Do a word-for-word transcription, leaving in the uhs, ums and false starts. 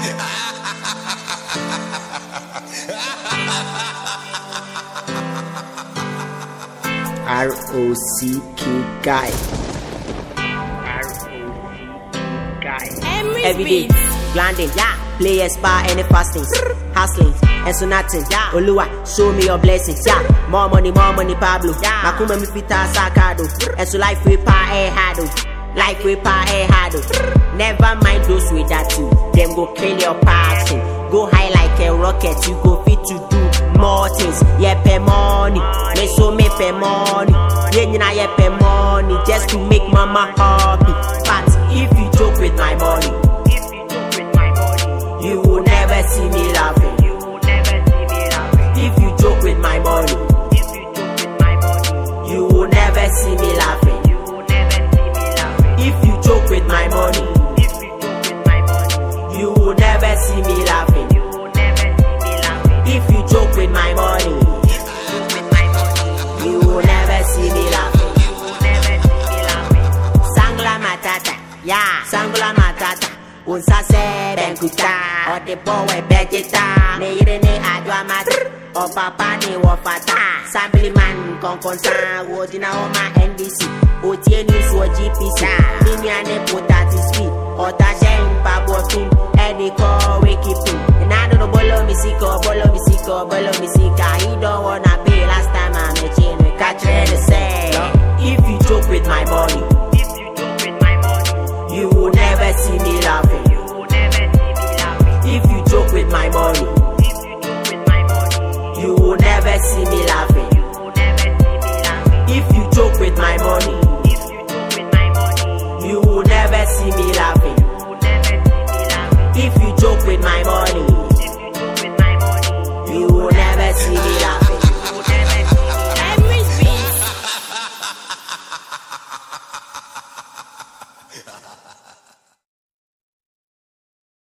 R O C K guy. R O C K guy. Every day, grinding, yeah. Players bar any fastings, hustling, and so nothing, yeah. Oluwa, show me your blessings, yeah. More money, more money, Pablo. Yeah. Makuma mi fita sakado, and so life we pa eh hado, life we pa eh hado. Never mind those with that too. Them go kill your passion, go high like a rocket. You go fit to do more things. Yeah, pay money, me so me pay money. Yeah, you know yeah pay money just to make mama happy. But if you joke with my money, you will never see me laughing. You will never see me laughing. If you joke with my money, If you joke with my money, you will never see me laughing. you will never see me laughing. If you joke with my money, If you joke with my money, you will never see me laughing. you will never see me laughing. If you joke with my money, With my money, you will never see me laughing. you will never see me laughing. Sangla matata, yeah, sangla matata. Unsa se benkuta, o de boy bejeta. Ne yire ne adwa mat, o papa ne wo fata. Assembly man kon konsa, wo dina o ma N B C. O tie news wo G P C. Mimi ane potati speed, o ta jen pa bo film. Edi ko wiki pin. Na do no bolo mi siko, bolo mi siko, bolo mi sika. He don't wanna pay last time I met you. We catch ready say, if you joke with my money, If you joke with my money, you will never see me laughing. you will never see me laughing. If you joke with my money, If you joke with my money, you will never see me laughing. you will never see me laughing. If you joke with my money, If you joke with my money, you will never see me laughing. you will never see me laughing. If you joke with my money, If you joke with my money, you will never see me laughing. you will never see me laughing. Every beat.